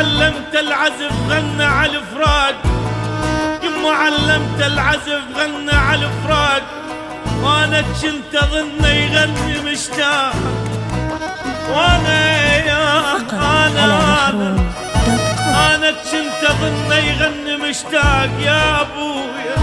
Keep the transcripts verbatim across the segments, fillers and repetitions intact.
علمت العزف غنى على الفراق، يما علمت العزف غنى على الفراق، وانا كنت اظنه يغني مشتاق، وانا يا انا انا انا كنت اظنه يغني مشتاق يا ابويا،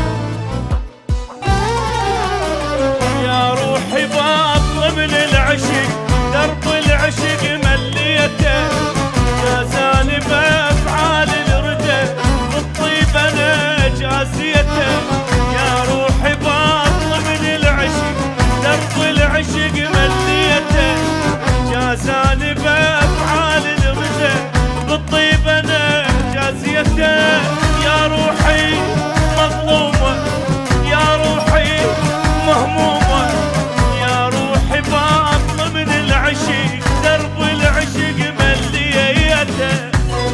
يا روحي باطل من العشق درب العشق مليته، جازاني بافعال الردى بالطيب انا جازيته، يا روحي باطل من العشق درب العشق مليته، جازاني بافعال الردى بالطيب انا جازيته، يا روحي مظلومه يا روحي مهمومه، يا روحي باطل من العشق درب العشق مليته.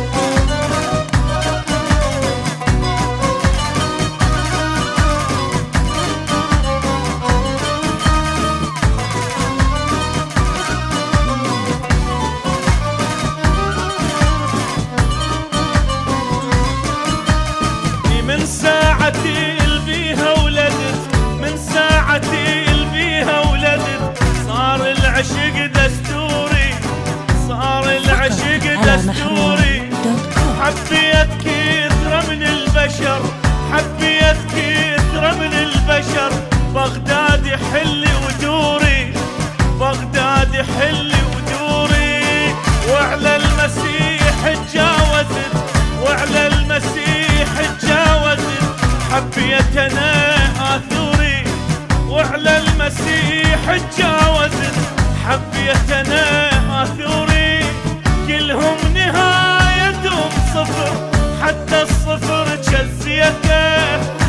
من ساعتي البيها ولدت، من ساعتي البيها ولدت، صار العشق دستوري، صار العشق دستوري، حبيت كثرة من البشر، حبيت كثرة من البشر، بغداد يحلي ودوري، بغداد يحلي ودوري، وعلى المسيح تجاوزت، وعلى المسيح تجاوزت، حبيت انا اثوري، وعلى المسيح تجاوزت، حبيت انا اثوري، كلهم نهايتهم صفر، حتى الصفر جزيته.